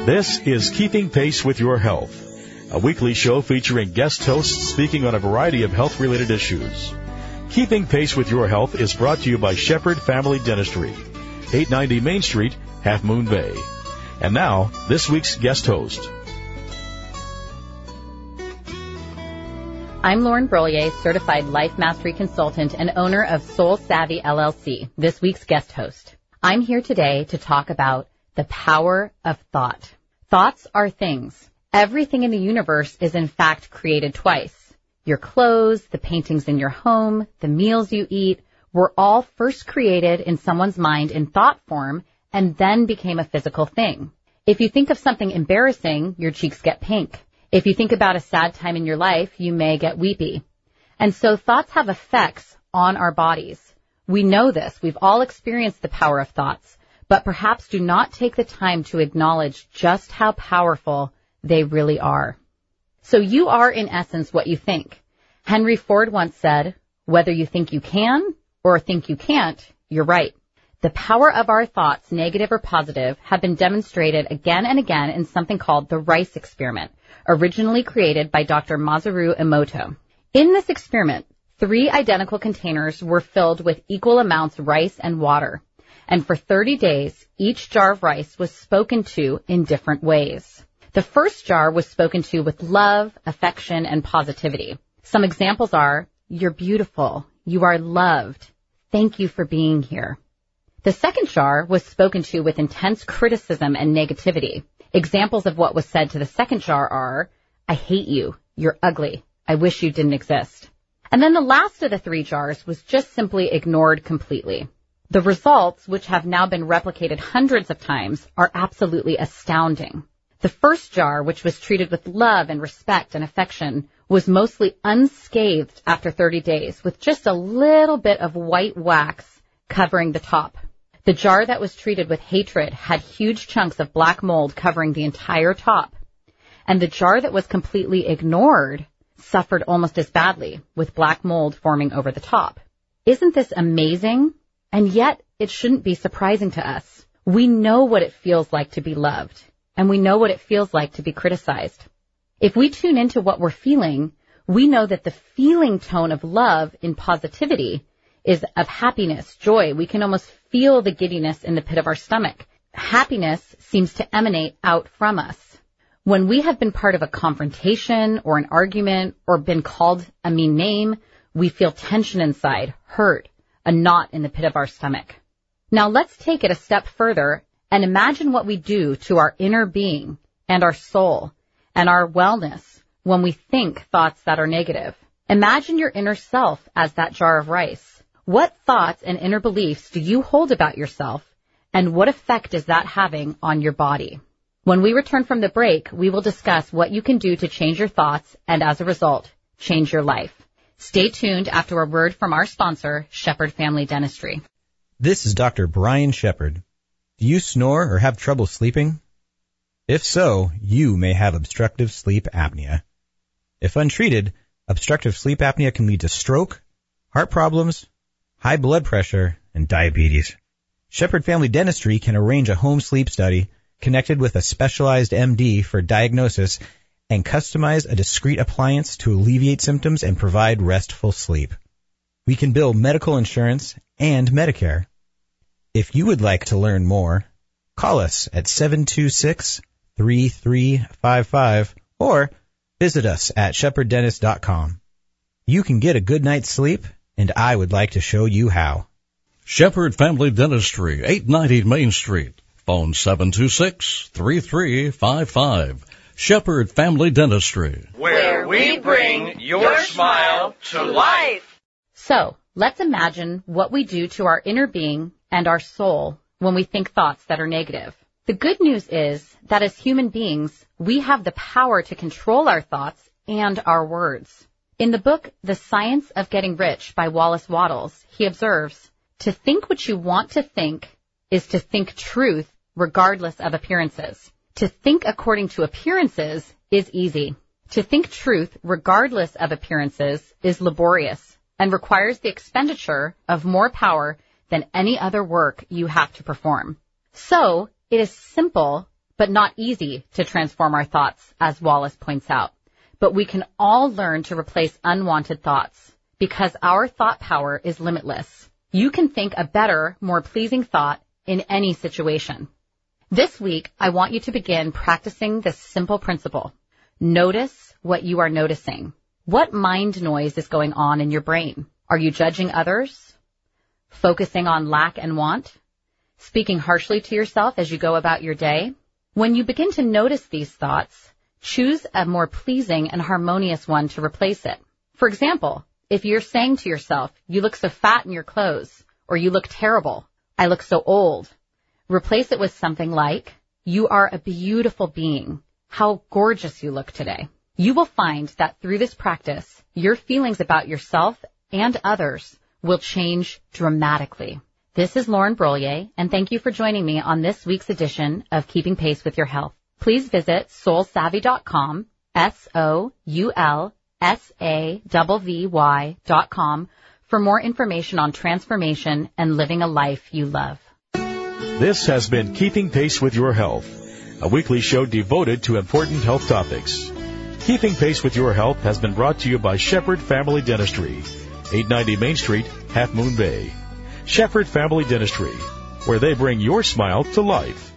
This is Keeping Pace with Your Health, a weekly show featuring guest hosts speaking on a variety of health-related issues. Keeping Pace with Your Health is brought to you by Shepherd Family Dentistry, 890 Main Street, Half Moon Bay. And now, this week's guest host. I'm Lauren Brolier, certified life mastery consultant and owner of Soul Savvy LLC, this week's guest host. I'm here today to talk about the power of thought. Thoughts are things. Everything in the universe is in fact created twice. Your clothes, the paintings in your home, the meals you eat were all first created in someone's mind in thought form and then became a physical thing. If you think of something embarrassing, your cheeks get pink. If you think about a sad time in your life, you may get weepy. And so thoughts have effects on our bodies. We know this. We've all experienced the power of thoughts, but perhaps do not take the time to acknowledge just how powerful they really are. So you are, in essence, what you think. Henry Ford once said, whether you think you can or think you can't, you're right. The power of our thoughts, negative or positive, have been demonstrated again and again in something called the Rice experiment, originally created by Dr. Masaru Emoto. In this experiment, 3 identical containers were filled with equal amounts of rice and water. And for 30 days, each jar of rice was spoken to in different ways. The first jar was spoken to with love, affection, and positivity. Some examples are, you're beautiful, you are loved, thank you for being here. The second jar was spoken to with intense criticism and negativity. Examples of what was said to the second jar are, I hate you, you're ugly, I wish you didn't exist. And then the last of the 3 jars was just simply ignored completely. The results, which have now been replicated hundreds of times, are absolutely astounding. The first jar, which was treated with love and respect and affection, was mostly unscathed after 30 days, with just a little bit of white wax covering the top. The jar that was treated with hatred had huge chunks of black mold covering the entire top. And the jar that was completely ignored suffered almost as badly, with black mold forming over the top. Isn't this amazing? And yet, it shouldn't be surprising to us. We know what it feels like to be loved, and we know what it feels like to be criticized. If we tune into what we're feeling, we know that the feeling tone of love in positivity is of happiness, joy. We can almost feel the giddiness in the pit of our stomach. Happiness seems to emanate out from us. When we have been part of a confrontation or an argument or been called a mean name, we feel tension inside, hurt, a knot in the pit of our stomach. Now let's take it a step further and imagine what we do to our inner being and our soul and our wellness when we think thoughts that are negative. Imagine your inner self as that jar of rice. What thoughts and inner beliefs do you hold about yourself, and what effect is that having on your body? When we return from the break, we will discuss what you can do to change your thoughts and, as a result, change your life. Stay tuned after a word from our sponsor, Shepherd Family Dentistry. This is Dr. Brian Shepherd. Do you snore or have trouble sleeping? If so, you may have obstructive sleep apnea. If untreated, obstructive sleep apnea can lead to stroke, heart problems, high blood pressure, and diabetes. Shepherd Family Dentistry can arrange a home sleep study connected with a specialized MD for diagnosis and customize a discreet appliance to alleviate symptoms and provide restful sleep. We can bill medical insurance and Medicare. If you would like to learn more, call us at 726-3355 or visit us at shepherddentist.com. You can get a good night's sleep, and I would like to show you how. Shepherd Family Dentistry, 890 Main Street. Phone 726-3355. Shepherd Family Dentistry, where we bring your smile to life. So, let's imagine what we do to our inner being and our soul when we think thoughts that are negative. The good news is that as human beings, we have the power to control our thoughts and our words. In the book, The Science of Getting Rich by Wallace Wattles, he observes, to think what you want to think is to think truth regardless of appearances. To think according to appearances is easy. To think truth regardless of appearances is laborious and requires the expenditure of more power than any other work you have to perform. So, it is simple, but not easy to transform our thoughts, as Wallace points out. But we can all learn to replace unwanted thoughts because our thought power is limitless. You can think a better, more pleasing thought in any situation. This week, I want you to begin practicing this simple principle. Notice what you are noticing. What mind noise is going on in your brain? Are you judging others? Focusing on lack and want? Speaking harshly to yourself as you go about your day? When you begin to notice these thoughts, choose a more pleasing and harmonious one to replace it. For example, if you're saying to yourself, you look so fat in your clothes, or you look terrible, I look so old, replace it with something like, you are a beautiful being. How gorgeous you look today. You will find that through this practice, your feelings about yourself and others will change dramatically. This is Lauren Brolier, and thank you for joining me on this week's edition of Keeping Pace with Your Health. Please visit soulsavvy.com, SOULSAVVY.com, for more information on transformation and living a life you love. This has been Keeping Pace with Your Health, a weekly show devoted to important health topics. Keeping Pace with Your Health has been brought to you by Shepherd Family Dentistry, 890 Main Street, Half Moon Bay. Shepherd Family Dentistry, where they bring your smile to life.